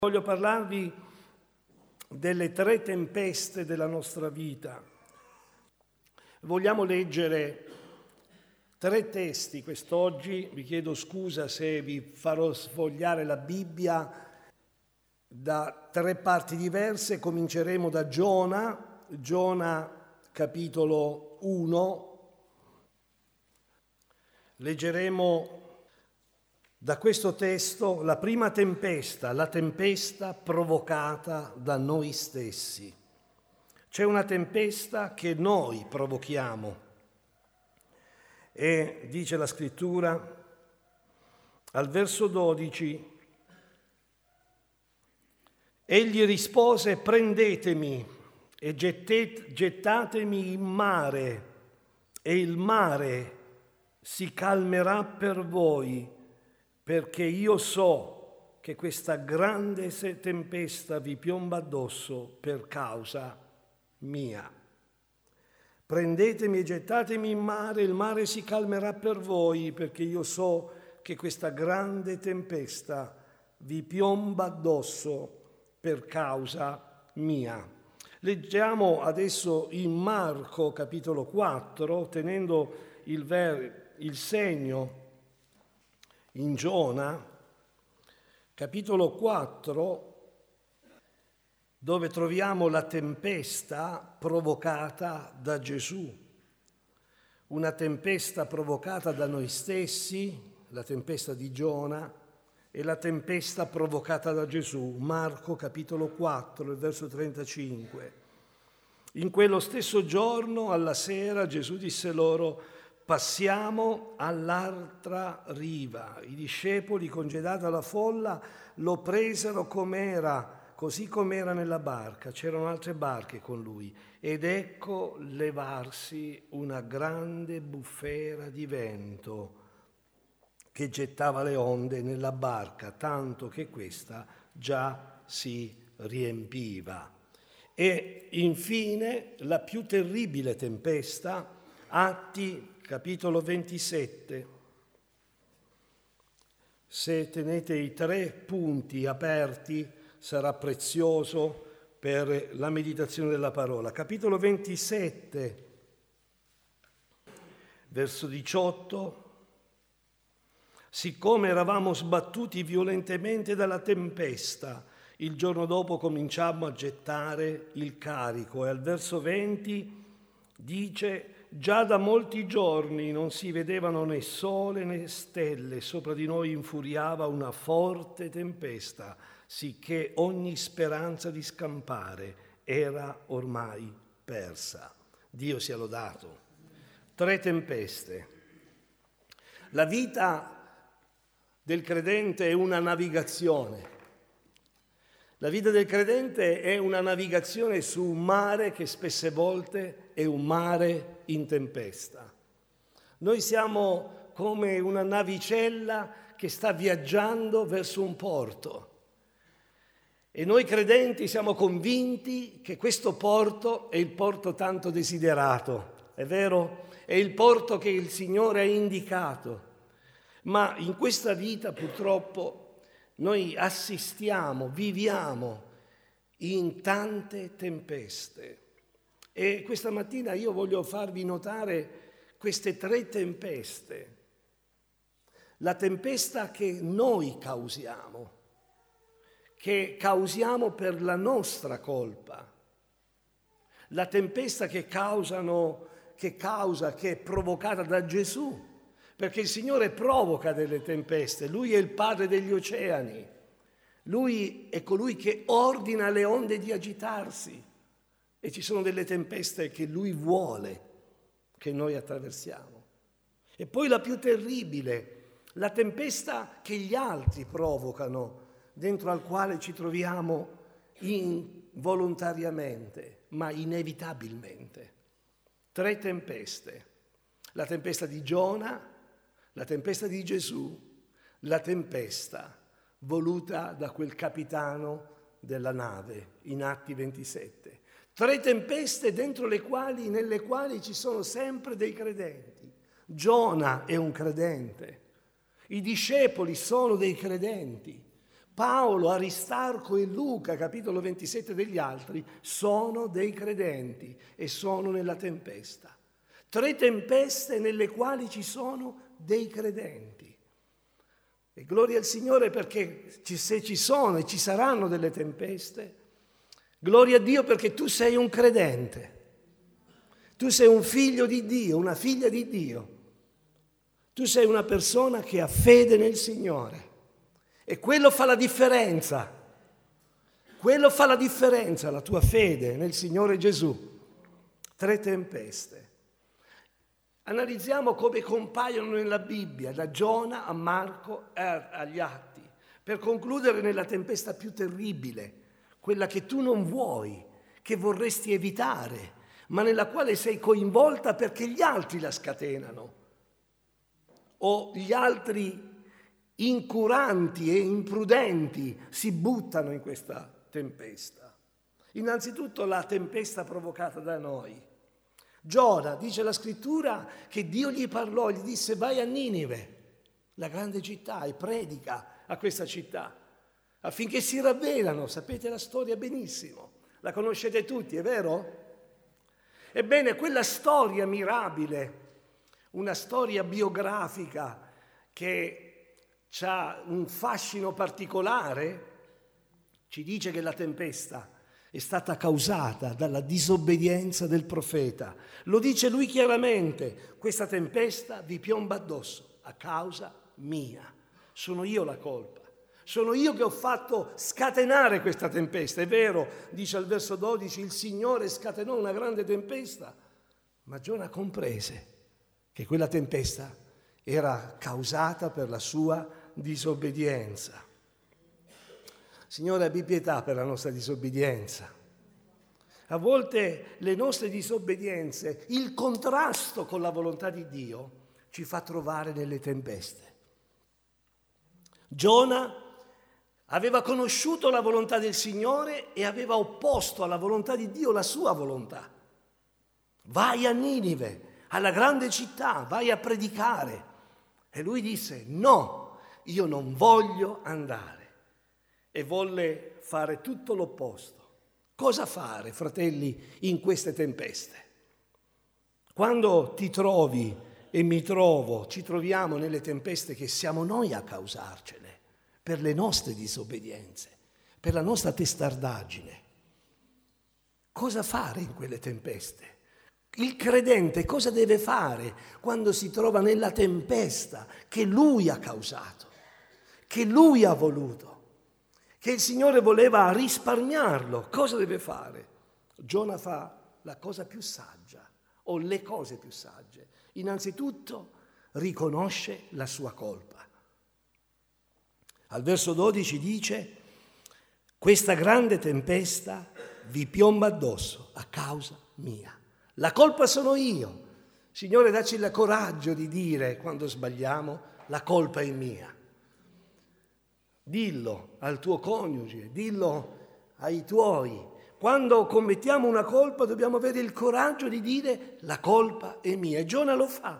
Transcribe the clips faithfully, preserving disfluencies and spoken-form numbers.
Voglio parlarvi delle tre tempeste della nostra vita. Vogliamo leggere tre testi quest'oggi. Vi chiedo scusa se vi farò sfogliare la Bibbia da tre parti diverse. Cominceremo da Giona, Giona capitolo uno. Leggeremo da questo testo la prima tempesta, la tempesta provocata da noi stessi. C'è una tempesta che noi provochiamo e dice la scrittura al verso dodici: egli rispose: prendetemi e gettet, gettatemi in mare e il mare si calmerà per voi, perché io so che questa grande tempesta vi piomba addosso per causa mia. Prendetemi e gettatemi in mare, il mare si calmerà per voi, perché io so che questa grande tempesta vi piomba addosso per causa mia. Leggiamo adesso in Marco capitolo quattro, tenendo il, ver- il segno in Giona, capitolo quattro, dove troviamo la tempesta provocata da Gesù. Una tempesta provocata da noi stessi, la tempesta di Giona, e la tempesta provocata da Gesù. Marco capitolo quattro, il verso trentacinque. In quello stesso giorno, alla sera, Gesù disse loro: passiamo all'altra riva. I discepoli, congedata la folla, lo presero com'era, così com'era nella barca. C'erano altre barche con lui. Ed ecco levarsi una grande bufera di vento che gettava le onde nella barca, tanto che questa già si riempiva. E infine la più terribile tempesta, Atti capitolo ventisette. Se tenete i tre punti aperti sarà prezioso per la meditazione della parola. Capitolo ventisette, verso diciotto. Siccome eravamo sbattuti violentemente dalla tempesta, il giorno dopo cominciammo a gettare il carico. E al verso venti dice: già da molti giorni non si vedevano né sole né stelle, sopra di noi infuriava una forte tempesta, sicché ogni speranza di scampare era ormai persa. Dio sia lodato. Tre tempeste. La vita del credente è una navigazione. La vita del credente è una navigazione su un mare che spesse volte è un mare in tempesta. Noi siamo come una navicella che sta viaggiando verso un porto e noi credenti siamo convinti che questo porto è il porto tanto desiderato, è vero? È il porto che il Signore ha indicato, ma in questa vita purtroppo noi assistiamo, viviamo in tante tempeste. E questa mattina io voglio farvi notare queste tre tempeste. La tempesta che noi causiamo, che causiamo per la nostra colpa. La tempesta che causano, che causa, che è provocata da Gesù. Perché il Signore provoca delle tempeste, Lui è il Padre degli oceani, Lui è colui che ordina alle onde di agitarsi e ci sono delle tempeste che Lui vuole che noi attraversiamo. E poi la più terribile, la tempesta che gli altri provocano, dentro al quale ci troviamo involontariamente, ma inevitabilmente. Tre tempeste, la tempesta di Giona, la tempesta di Gesù, la tempesta voluta da quel capitano della nave in Atti ventisette. Tre tempeste dentro le quali, nelle quali ci sono sempre dei credenti. Giona è un credente, i discepoli sono dei credenti, Paolo, Aristarco e Luca, capitolo ventisette degli altri, sono dei credenti e sono nella tempesta. Tre tempeste nelle quali ci sono dei credenti. E gloria al Signore perché se ci sono e ci saranno delle tempeste, gloria a Dio perché tu sei un credente. Tu sei un figlio di Dio, una figlia di Dio. Tu sei una persona che ha fede nel Signore. E quello fa la differenza. Quello fa la differenza, la tua fede nel Signore Gesù. Tre tempeste. Analizziamo come compaiono nella Bibbia, da Giona a Marco e agli Atti, per concludere nella tempesta più terribile, quella che tu non vuoi, che vorresti evitare, ma nella quale sei coinvolta perché gli altri la scatenano, o gli altri incuranti e imprudenti si buttano in questa tempesta. Innanzitutto la tempesta provocata da noi. Giona, dice la scrittura, che Dio gli parlò, gli disse vai a Ninive, la grande città, e predica a questa città, affinché si ravvedano. Sapete la storia benissimo, la conoscete tutti, è vero? Ebbene, quella storia mirabile, una storia biografica che ha un fascino particolare, ci dice che la tempesta è stata causata dalla disobbedienza del profeta. Lo dice lui chiaramente, questa tempesta vi piomba addosso a causa mia. Sono io la colpa. Sono io che ho fatto scatenare questa tempesta. È vero, dice al verso dodici, il Signore scatenò una grande tempesta, ma Giona comprese che quella tempesta era causata per la sua disobbedienza. Signore, abbi pietà per la nostra disobbedienza. A volte le nostre disobbedienze, il contrasto con la volontà di Dio, ci fa trovare nelle tempeste. Giona aveva conosciuto la volontà del Signore e aveva opposto alla volontà di Dio la sua volontà. Vai a Ninive, alla grande città, vai a predicare. E lui disse, no, io non voglio andare. E volle fare tutto l'opposto. Cosa fare, fratelli, in queste tempeste? Quando ti trovi e mi trovo, ci troviamo nelle tempeste che siamo noi a causarcene, per le nostre disobbedienze, per la nostra testardaggine. Cosa fare in quelle tempeste? Il credente cosa deve fare quando si trova nella tempesta che lui ha causato, che lui ha voluto? Che il Signore voleva risparmiarlo, cosa deve fare? Giona fa la cosa più saggia, o le cose più sagge. Innanzitutto riconosce la sua colpa. Al verso dodici dice, questa grande tempesta vi piomba addosso a causa mia. La colpa sono io. Signore, dacci il coraggio di dire, quando sbagliamo, la colpa è mia. Dillo al tuo coniuge, dillo ai tuoi. Quando commettiamo una colpa dobbiamo avere il coraggio di dire la colpa è mia. E Giona lo fa.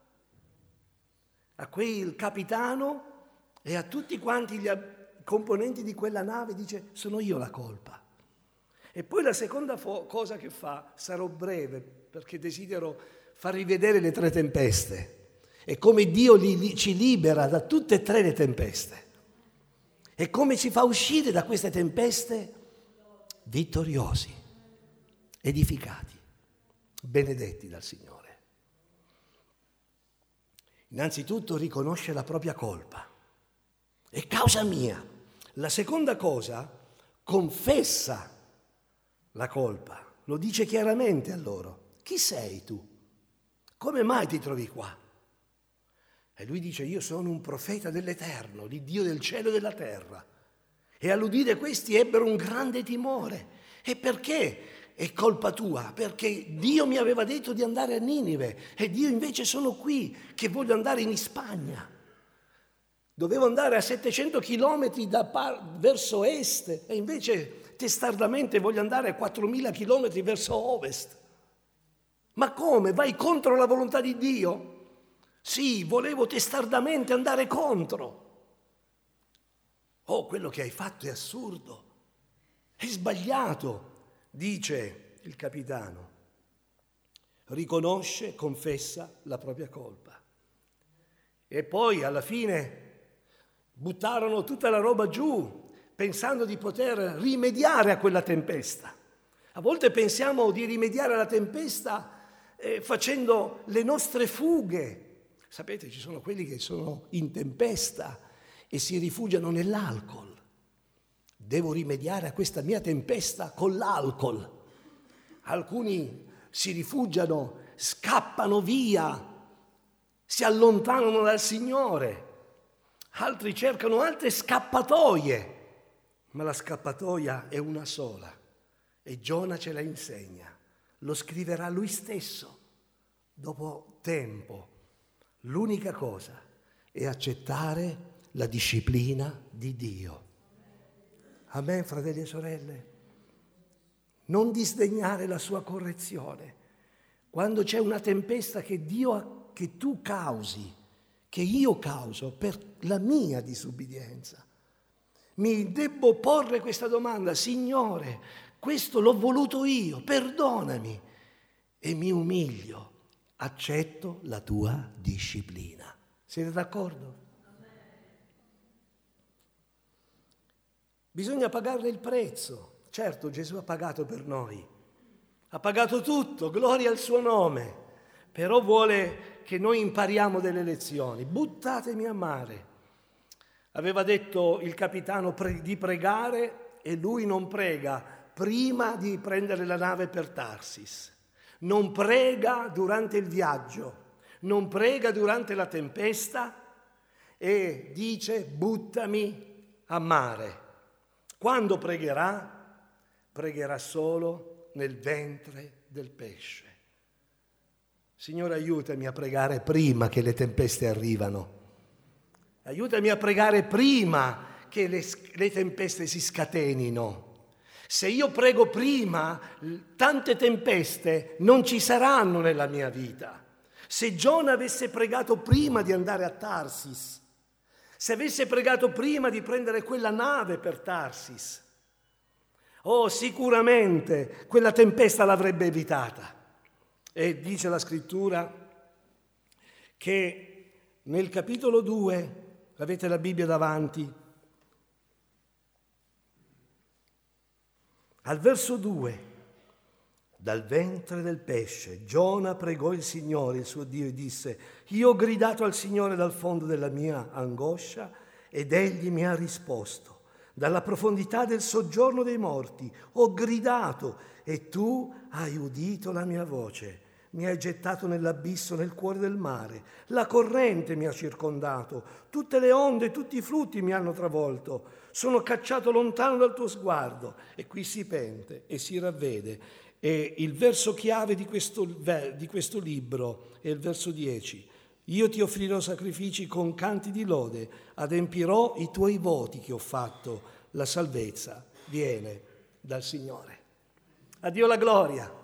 A quel capitano e a tutti quanti gli componenti di quella nave dice sono io la colpa. E poi la seconda fo- cosa che fa, sarò breve perché desidero far rivedere le tre tempeste e come Dio li, li, ci libera da tutte e tre le tempeste. E come ci fa uscire da queste tempeste vittoriosi, edificati, benedetti dal Signore. Innanzitutto riconosce la propria colpa. È causa mia. La seconda cosa, confessa la colpa. Lo dice chiaramente a loro. Chi sei tu? Come mai ti trovi qua? E lui dice, io sono un profeta dell'Eterno, di Dio del cielo e della terra. E all'udire questi ebbero un grande timore. E perché è colpa tua? Perché Dio mi aveva detto di andare a Ninive e io invece sono qui che voglio andare in Spagna. Dovevo andare a settecento chilometri da par- verso est e invece testardamente voglio andare a quattromila chilometri verso ovest. Ma come? Vai contro la volontà di Dio? Sì, volevo testardamente andare contro. Oh, quello che hai fatto è assurdo, è sbagliato, dice il capitano. Riconosce, confessa la propria colpa. E poi alla fine buttarono tutta la roba giù, pensando di poter rimediare a quella tempesta. A volte pensiamo di rimediare alla tempesta eh, facendo le nostre fughe. Sapete, ci sono quelli che sono in tempesta e si rifugiano nell'alcol. Devo rimediare a questa mia tempesta con l'alcol. Alcuni si rifugiano, scappano via, si allontanano dal Signore. Altri cercano altre scappatoie, ma la scappatoia è una sola e Giona ce la insegna. Lo scriverà lui stesso dopo tempo. L'unica cosa è accettare la disciplina di Dio. Amen, fratelli e sorelle. Non disdegnare la sua correzione. Quando c'è una tempesta che Dio, che tu causi, che io causo per la mia disubbidienza, mi debbo porre questa domanda: Signore, questo l'ho voluto io, perdonami, e mi umilio, accetto la tua disciplina. Siete d'accordo? Bisogna pagarne il prezzo. Certo, Gesù ha pagato per noi, ha pagato tutto, gloria al suo nome, però vuole che noi impariamo delle lezioni. Buttatemi a mare. Aveva detto il capitano pre- di pregare e lui non prega prima di prendere la nave per Tarsis. Non prega durante il viaggio, non prega durante la tempesta e dice buttami a mare. Quando pregherà? Pregherà solo nel ventre del pesce. Signore, aiutami a pregare prima che le tempeste arrivano. Aiutami a pregare prima che le, le tempeste si scatenino. Se io prego prima, tante tempeste non ci saranno nella mia vita. Se Giona avesse pregato prima di andare a Tarsis, se avesse pregato prima di prendere quella nave per Tarsis, oh, sicuramente quella tempesta l'avrebbe evitata. E dice la scrittura che nel capitolo due, avete la Bibbia davanti, al verso due, dal ventre del pesce Giona pregò il Signore, il suo Dio, e disse: io ho gridato al Signore dal fondo della mia angoscia ed egli mi ha risposto. Dalla profondità del soggiorno dei morti ho gridato e tu hai udito la mia voce. Mi hai gettato nell'abisso, nel cuore del mare. La corrente mi ha circondato, tutte le onde, tutti i flutti mi hanno travolto. Sono cacciato lontano dal tuo sguardo. E qui si pente e si ravvede. E il verso chiave di questo, di questo libro è il verso dieci. Io ti offrirò sacrifici con canti di lode, adempirò i tuoi voti che ho fatto, la salvezza viene dal Signore. A Dio la gloria.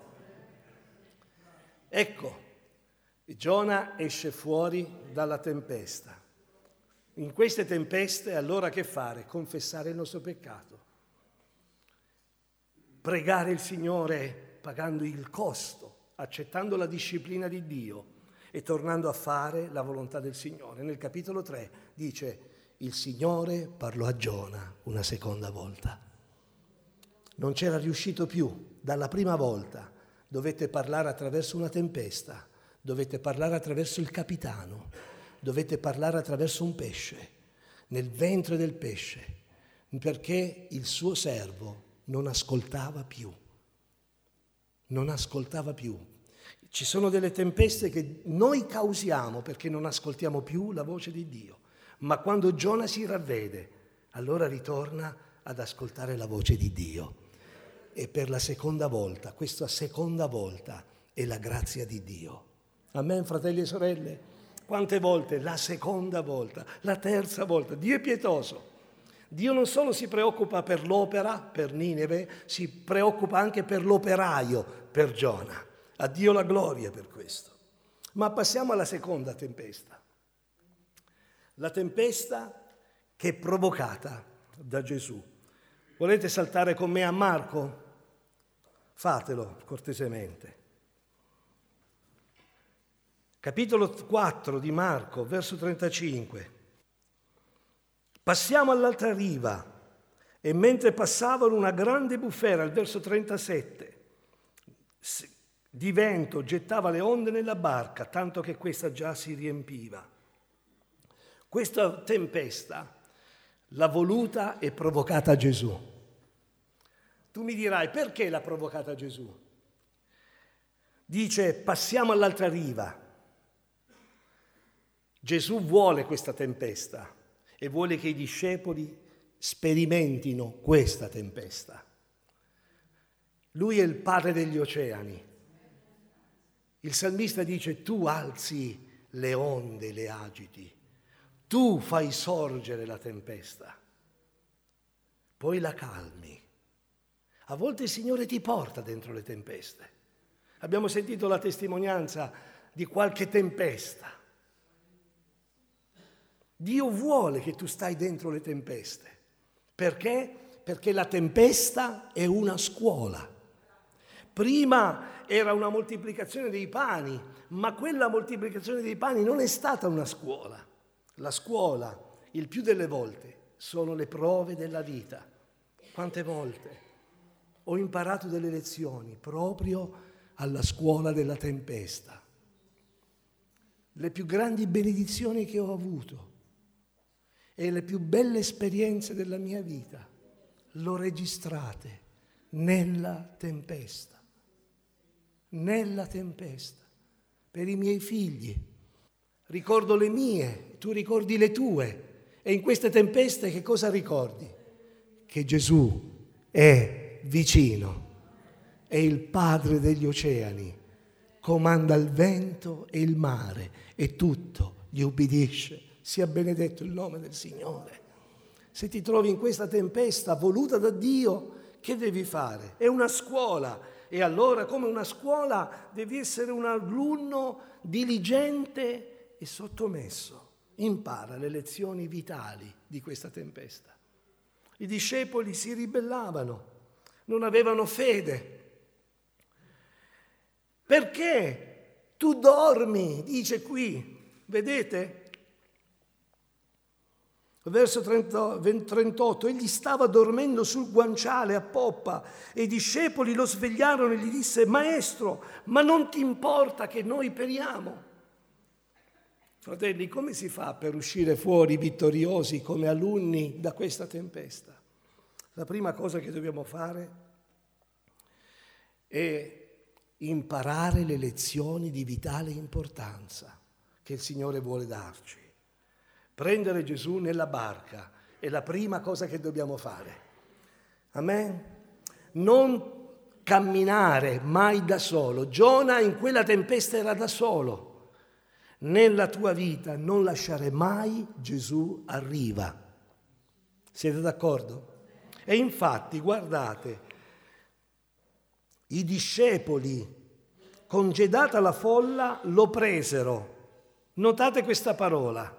Ecco, Giona esce fuori dalla tempesta. In queste tempeste allora che fare? Confessare il nostro peccato. Pregare il Signore pagando il costo, accettando la disciplina di Dio e tornando a fare la volontà del Signore. Nel capitolo tre dice: il Signore parlò a Giona una seconda volta. Non c'era riuscito più dalla prima volta. Dovete parlare attraverso una tempesta, dovete parlare attraverso il capitano, dovete parlare attraverso un pesce, nel ventre del pesce, perché il suo servo non ascoltava più. Non ascoltava più. Ci sono delle tempeste che noi causiamo perché non ascoltiamo più la voce di Dio. Ma quando Giona si ravvede, allora ritorna ad ascoltare la voce di Dio. E per la seconda volta, questa seconda volta è la grazia di Dio. Amen, fratelli e sorelle? Quante volte? La seconda volta, la terza volta. Dio è pietoso. Dio non solo si preoccupa per l'opera, per Nineve, si preoccupa anche per l'operaio, per Giona. A Dio la gloria per questo. Ma passiamo alla seconda tempesta. La tempesta che è provocata da Gesù. Volete saltare con me a Marco? Fatelo cortesemente. Capitolo quattro di Marco, verso trentacinque. Passiamo all'altra riva e mentre passavano una grande bufera, al verso trentasette, di vento gettava le onde nella barca, tanto che questa già si riempiva. Questa tempesta l'ha voluta e provocata Gesù. Tu mi dirai, perché l'ha provocata Gesù? Dice, passiamo all'altra riva. Gesù vuole questa tempesta e vuole che i discepoli sperimentino questa tempesta. Lui è il padre degli oceani. Il salmista dice, tu alzi le onde, le agiti, tu fai sorgere la tempesta, poi la calmi. A volte il Signore ti porta dentro le tempeste. Abbiamo sentito la testimonianza di qualche tempesta. Dio vuole che tu stai dentro le tempeste. Perché? Perché la tempesta è una scuola. Prima era una moltiplicazione dei pani, ma quella moltiplicazione dei pani non è stata una scuola. La scuola, il più delle volte, sono le prove della vita. Quante volte ho imparato delle lezioni proprio alla scuola della tempesta. Le più grandi benedizioni che ho avuto e le più belle esperienze della mia vita l'ho registrate nella tempesta. Nella tempesta. Per i miei figli. Ricordo le mie, tu ricordi le tue. E in queste tempeste che cosa ricordi? Che Gesù è vicino. È il padre degli oceani. Comanda il vento e il mare e tutto gli ubbidisce. Sia benedetto il nome del Signore. Se ti trovi in questa tempesta voluta da Dio, che devi fare? È una scuola. E allora, come una scuola, devi essere un alunno diligente e sottomesso. Impara le lezioni vitali di questa tempesta. I discepoli si ribellavano, non avevano fede. Perché tu dormi, dice qui, vedete? Verso trentotto, egli stava dormendo sul guanciale a poppa e i discepoli lo svegliarono e gli disse, maestro, ma non ti importa che noi periamo? Fratelli, come si fa per uscire fuori vittoriosi come alunni da questa tempesta? La prima cosa che dobbiamo fare è imparare le lezioni di vitale importanza che il Signore vuole darci. Prendere Gesù nella barca è la prima cosa che dobbiamo fare. Amen? Non camminare mai da solo. Giona in quella tempesta era da solo. Nella tua vita non lasciare mai Gesù a riva. Siete d'accordo? E infatti, guardate, i discepoli, congedata la folla, lo presero. Notate questa parola.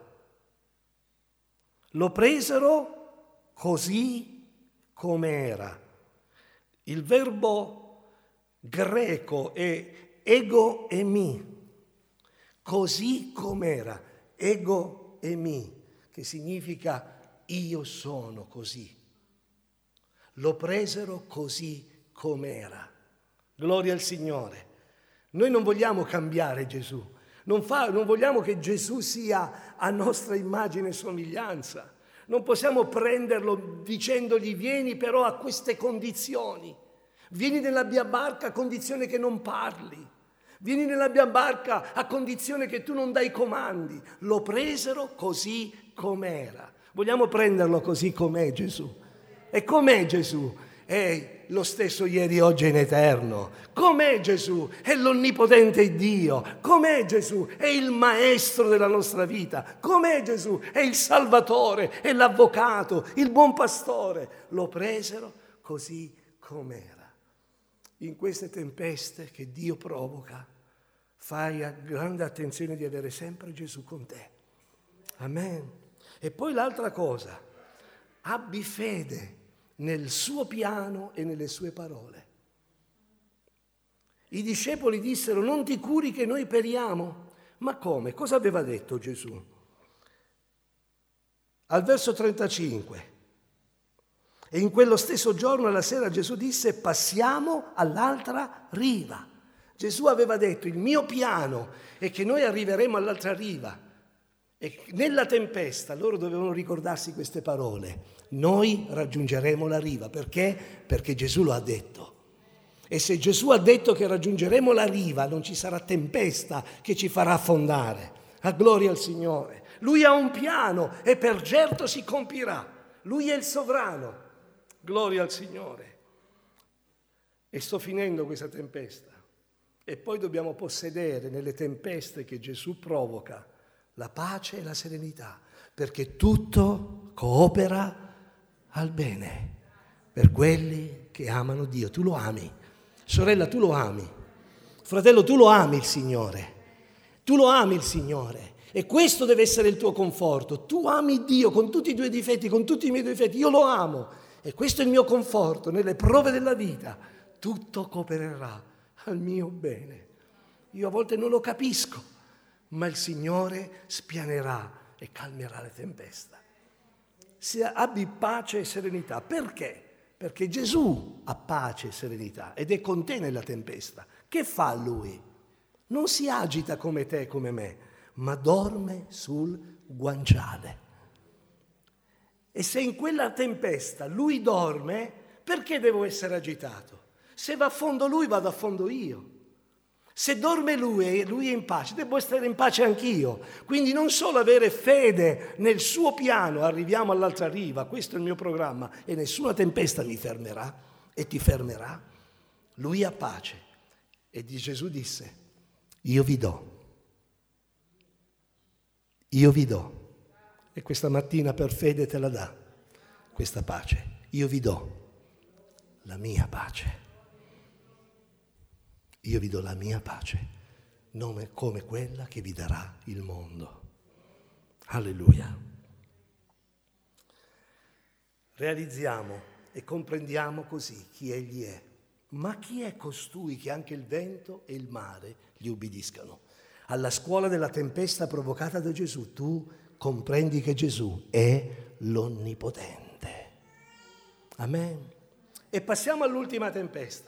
Lo presero così come era. Il verbo greco è ego e mi. Così com'era, ego e mi, che significa io sono così. Lo presero così com'era. Gloria al Signore. Noi non vogliamo cambiare Gesù, non, fa, non vogliamo che Gesù sia a nostra immagine e somiglianza. Non possiamo prenderlo dicendogli vieni però a queste condizioni. Vieni nella mia barca a condizione che non parli. Vieni nella mia barca a condizione che tu non dai comandi. Lo presero così com'era. Vogliamo prenderlo così com'è Gesù. E com'è Gesù? È lo stesso ieri, oggi e in eterno. Com'è Gesù? È l'onnipotente Dio. Com'è Gesù? È il maestro della nostra vita. Com'è Gesù? È il salvatore, è l'avvocato, il buon pastore. Lo presero così com'era. In queste tempeste che Dio provoca, fai grande attenzione di avere sempre Gesù con te. Amen. E poi l'altra cosa, Abbi fede nel suo piano e nelle sue parole. I discepoli dissero: non ti curi che noi periamo? Ma come? Cosa aveva detto Gesù? Al verso trentacinque: e in quello stesso giorno alla sera Gesù disse: passiamo all'altra riva. Gesù aveva detto: il mio piano è che noi arriveremo all'altra riva. E nella tempesta loro dovevano ricordarsi queste parole: noi raggiungeremo la riva. Perché? Perché Gesù lo ha detto. E se Gesù ha detto che raggiungeremo la riva, non ci sarà tempesta che ci farà affondare. A gloria al Signore. Lui ha un piano e per certo si compirà. Lui è il sovrano. Gloria al Signore. E sto finendo questa tempesta. E poi dobbiamo possedere nelle tempeste che Gesù provoca la pace e la serenità, perché tutto coopera al bene per quelli che amano Dio. Tu lo ami. Sorella, tu lo ami. Fratello, tu lo ami il Signore. Tu lo ami il Signore. E questo deve essere il tuo conforto. Tu ami Dio con tutti i tuoi difetti, con tutti i miei difetti. Io lo amo. E questo è il mio conforto. Nelle prove della vita tutto coopererà al mio bene. Io a volte non lo capisco, ma il Signore spianerà e calmerà la tempesta. Se abbi pace e serenità. Perché? Perché Gesù ha pace e serenità ed è con te nella tempesta. Che fa Lui? Non si agita come te e come me, ma dorme sul guanciale. E se in quella tempesta Lui dorme, perché devo essere agitato? Se va a fondo Lui, vado a fondo io. Se dorme Lui e Lui è in pace, devo essere in pace anch'io. Quindi non solo avere fede nel suo piano, arriviamo all'altra riva, questo è il mio programma, e nessuna tempesta mi fermerà e ti fermerà. Lui ha pace. E Gesù disse: io vi do. Io vi do. E questa mattina per fede te la dà questa pace. Io vi do la mia pace. Io vi do la mia pace, non come quella che vi darà il mondo. Alleluia. Realizziamo e comprendiamo così chi Egli è. Ma chi è costui che anche il vento e il mare gli ubbidiscano? Alla scuola della tempesta provocata da Gesù, tu comprendi che Gesù è l'Onnipotente. Amen. E passiamo all'ultima tempesta.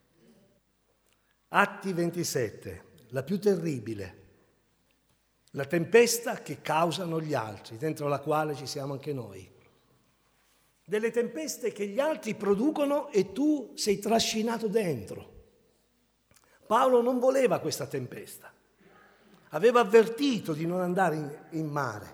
Atti ventisette, la più terribile, la tempesta che causano gli altri, dentro la quale ci siamo anche noi. Delle tempeste che gli altri producono e tu sei trascinato dentro. Paolo non voleva questa tempesta, aveva avvertito di non andare in, in mare.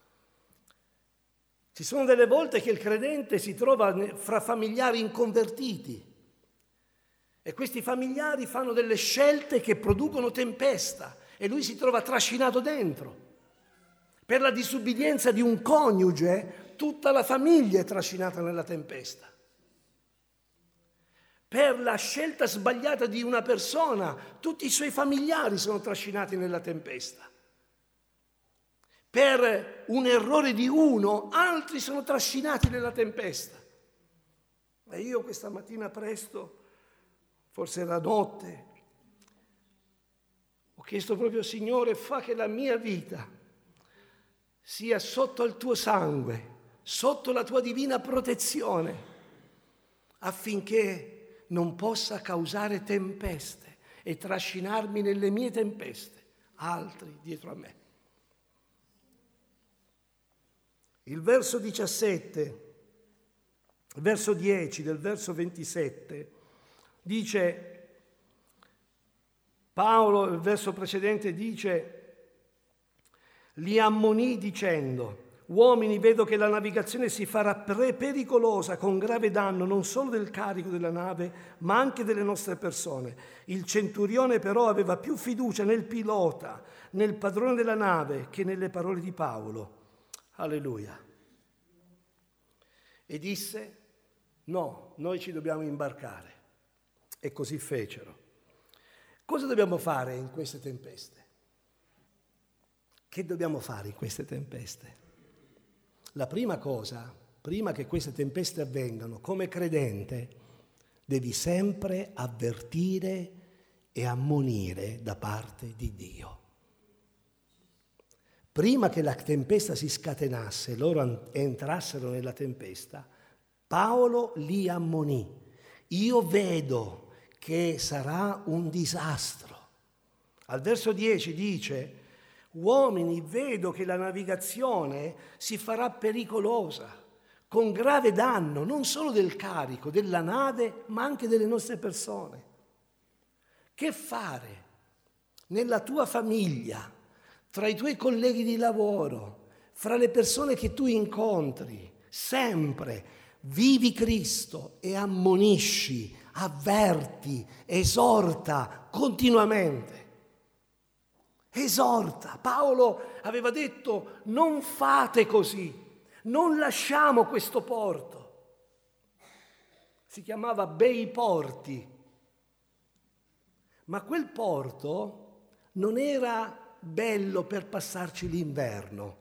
Ci sono delle volte che il credente si trova fra familiari inconvertiti. E questi familiari fanno delle scelte che producono tempesta e lui si trova trascinato dentro. Per la disubbidienza di un coniuge, tutta la famiglia è trascinata nella tempesta. Per la scelta sbagliata di una persona, tutti i suoi familiari sono trascinati nella tempesta. Per un errore di uno, altri sono trascinati nella tempesta. E io questa mattina presto, forse era notte, ho chiesto proprio: Signore, fa che la mia vita sia sotto il tuo sangue, sotto la tua divina protezione, affinché non possa causare tempeste e trascinarmi nelle mie tempeste altri dietro a me. Il verso diciassette, il verso dieci del verso ventisette dice, Paolo, il verso precedente dice: li ammonì dicendo: uomini, vedo che la navigazione si farà pericolosa con grave danno non solo del carico della nave, ma anche delle nostre persone. Il centurione però aveva più fiducia nel pilota, nel padrone della nave, che nelle parole di Paolo. Alleluia. E disse: no, noi ci dobbiamo imbarcare. E così fecero. Cosa dobbiamo fare in queste tempeste? Che dobbiamo fare in queste tempeste? La prima cosa, prima che queste tempeste avvengano, come credente, devi sempre avvertire e ammonire da parte di Dio. Prima che la tempesta si scatenasse e loro entrassero nella tempesta, Paolo li ammonì. Io vedo che sarà un disastro. Al verso dieci dice: uomini, vedo che la navigazione si farà pericolosa, con grave danno non solo del carico, della nave, ma anche delle nostre persone. Che fare nella tua famiglia, tra i tuoi colleghi di lavoro, fra le persone che tu incontri? Sempre vivi Cristo e ammonisci, avverti, esorta continuamente. Esorta. Paolo aveva detto: non fate così, non lasciamo questo porto. Si chiamava Bei Porti, ma quel porto non era bello per passarci l'inverno.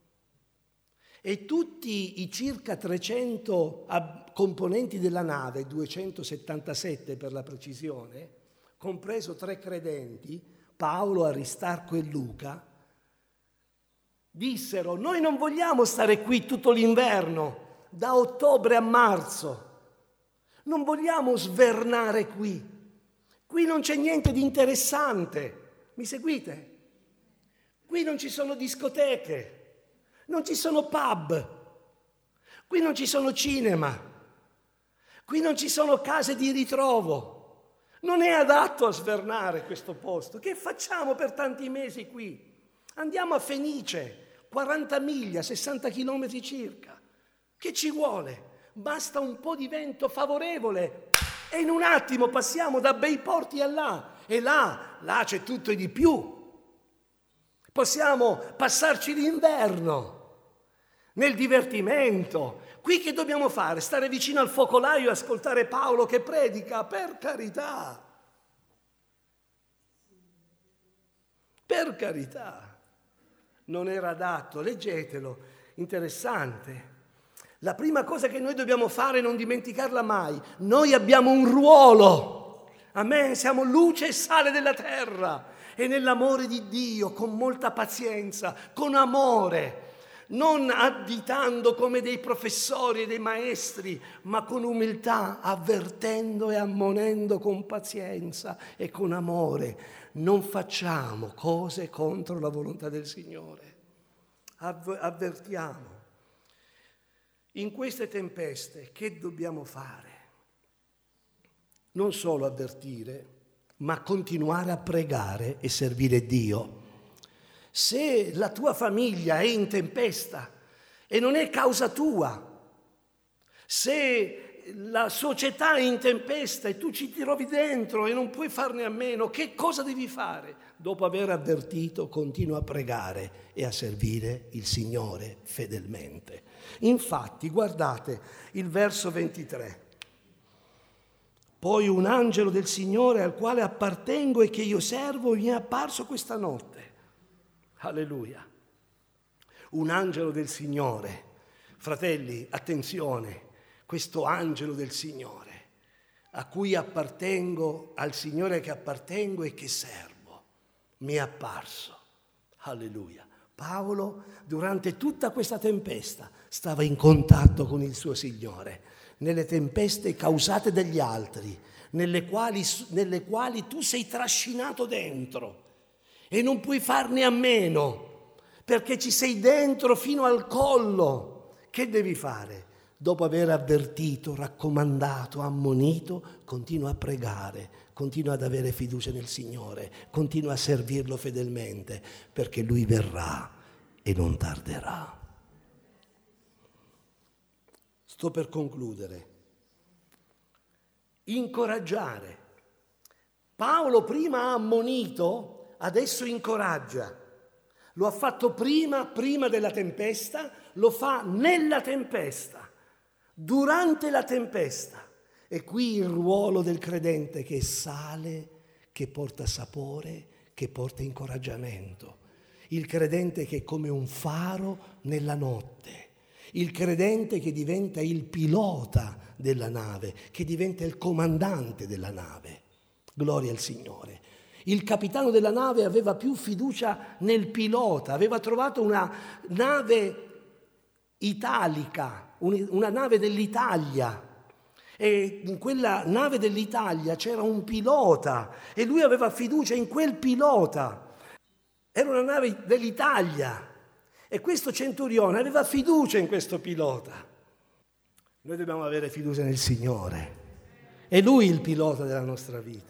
E tutti i circa trecento componenti della nave, duecentosettantasette per la precisione, compreso tre credenti, Paolo, Aristarco e Luca, dissero: noi non vogliamo stare qui tutto l'inverno, da ottobre a marzo. Non vogliamo svernare qui. Qui non c'è niente di interessante. Mi seguite? Qui non ci sono discoteche, non ci sono pub, qui non ci sono cinema, qui non ci sono case di ritrovo. Non è adatto a svernare questo posto. Che facciamo per tanti mesi qui? Andiamo a Fenice, quaranta miglia, sessanta chilometri circa. Che ci vuole? Basta un po' di vento favorevole e in un attimo passiamo da Bei Porti a là. E là, là c'è tutto e di più. Possiamo passarci l'inverno nel divertimento. Qui che dobbiamo fare? Stare vicino al focolaio e ascoltare Paolo che predica? Per carità! Per carità! Non era adatto, leggetelo, interessante. La prima cosa che noi dobbiamo fare, non dimenticarla mai, noi abbiamo un ruolo. Amen, siamo luce e sale della terra. E nell'amore di Dio, con molta pazienza, con amore, non additando come dei professori e dei maestri, ma con umiltà, avvertendo e ammonendo con pazienza e con amore. Non facciamo cose contro la volontà del Signore. Avvertiamo. In queste tempeste che dobbiamo fare? Non solo avvertire, ma continuare a pregare e servire Dio. Se la tua famiglia è in tempesta e non è causa tua, se la società è in tempesta e tu ci trovi dentro e non puoi farne a meno, che cosa devi fare? Dopo aver avvertito, continua a pregare e a servire il Signore fedelmente. Infatti, guardate il verso ventitré. Poi un angelo del Signore al quale appartengo e che io servo mi è apparso questa notte. Alleluia. Un angelo del Signore. Fratelli, attenzione, questo angelo del Signore a cui appartengo, al Signore che appartengo e che servo, mi è apparso. Alleluia. Paolo, durante tutta questa tempesta, stava in contatto con il suo Signore. Nelle tempeste causate dagli altri, nelle quali, nelle quali tu sei trascinato dentro e non puoi farne a meno, perché ci sei dentro fino al collo. Che devi fare? Dopo aver avvertito, raccomandato, ammonito, continua a pregare, continua ad avere fiducia nel Signore, continua a servirlo fedelmente, perché Lui verrà e non tarderà. Sto per concludere. Incoraggiare. Paolo prima ha ammonito, adesso incoraggia. Lo ha fatto prima, prima della tempesta, lo fa nella tempesta, durante la tempesta. E qui il ruolo del credente che sale, che porta sapore, che porta incoraggiamento. Il credente che è come un faro nella notte. il credente che diventa il pilota della nave, che diventa il comandante della nave. Gloria al Signore. Il capitano della nave aveva più fiducia nel pilota, aveva trovato una nave italica, una nave dell'Italia. E in quella nave dell'Italia c'era un pilota e lui aveva fiducia in quel pilota. Era una nave dell'Italia e questo centurione aveva fiducia in questo pilota. Noi dobbiamo avere fiducia nel Signore. È Lui il pilota della nostra vita.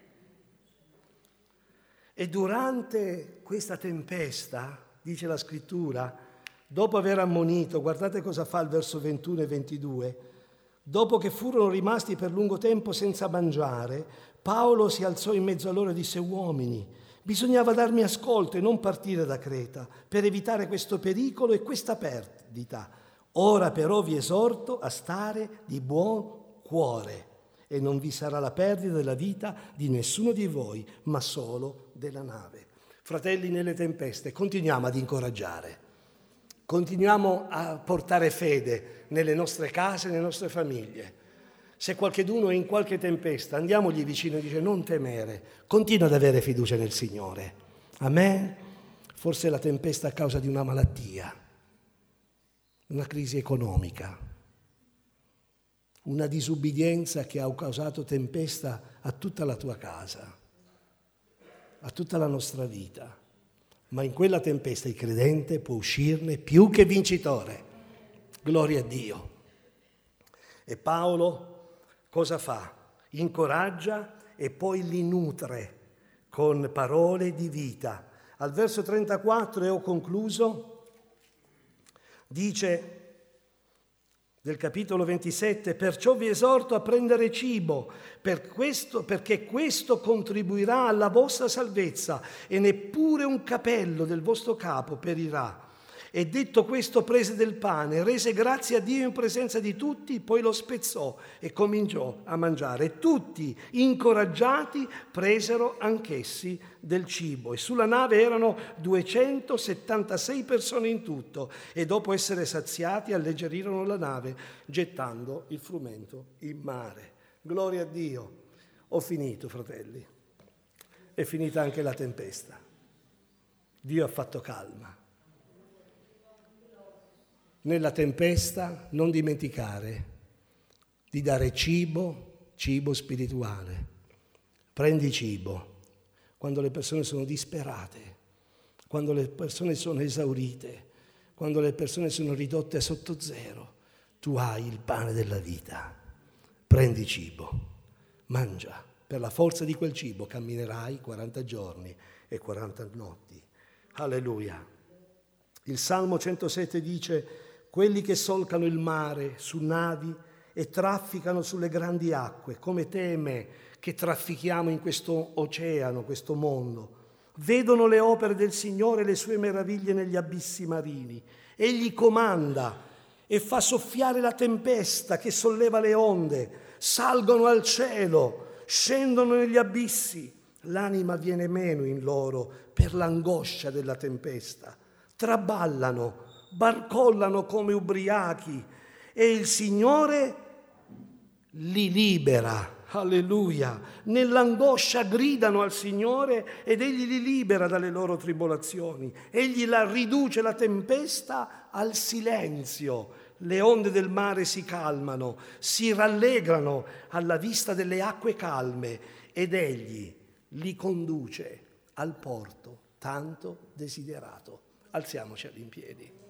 E durante questa tempesta, dice la Scrittura, dopo aver ammonito, guardate cosa fa il verso ventuno e ventidue, dopo che furono rimasti per lungo tempo senza mangiare, Paolo si alzò in mezzo a loro e disse: uomini, bisognava darmi ascolto e non partire da Creta per evitare questo pericolo e questa perdita. Ora però vi esorto a stare di buon cuore e non vi sarà la perdita della vita di nessuno di voi, ma solo della nave. Fratelli, nelle tempeste continuiamo ad incoraggiare, continuiamo a portare fede nelle nostre case, nelle nostre famiglie. Se qualcheduno è in qualche tempesta, andiamogli vicino e dice: non temere, continua ad avere fiducia nel Signore. Amen? Forse è la tempesta a causa di una malattia, una crisi economica, una disubbidienza che ha causato tempesta a tutta la tua casa, a tutta la nostra vita. Ma in quella tempesta il credente può uscirne più che vincitore. Gloria a Dio. E Paolo cosa fa? Incoraggia e poi li nutre con parole di vita. Al verso trentaquattro, e ho concluso, dice del capitolo ventisette: perciò vi esorto a prendere cibo, per questo, perché questo contribuirà alla vostra salvezza, e neppure un capello del vostro capo perirà. E detto questo prese del pane, rese grazie a Dio in presenza di tutti, poi lo spezzò e cominciò a mangiare. E tutti, incoraggiati, presero anch'essi del cibo. E sulla nave erano duecentosettantasei persone in tutto, e dopo essere saziati alleggerirono la nave, gettando il frumento in mare. Gloria a Dio. Ho finito, fratelli. È finita anche la tempesta. Dio ha fatto calma. Nella tempesta non dimenticare di dare cibo, cibo spirituale. Prendi cibo quando le persone sono disperate, quando le persone sono esaurite, quando le persone sono ridotte sotto zero. Tu hai il pane della vita. Prendi cibo, mangia. Per la forza di quel cibo camminerai quaranta giorni e quaranta notti. Alleluia. Il Salmo centosette dice: quelli che solcano il mare su navi e trafficano sulle grandi acque, come te e me che traffichiamo in questo oceano, questo mondo, vedono le opere del Signore e le sue meraviglie negli abissi marini. Egli comanda e fa soffiare la tempesta che solleva le onde, salgono al cielo, scendono negli abissi. L'anima viene meno in loro per l'angoscia della tempesta. Traballano, barcollano come ubriachi e il Signore li libera. Alleluia. Nell'angoscia gridano al Signore ed Egli li libera dalle loro tribolazioni. Egli la riduce la tempesta al silenzio. Le onde del mare si calmano, si rallegrano alla vista delle acque calme ed Egli li conduce al porto tanto desiderato. Alziamoci in piedi.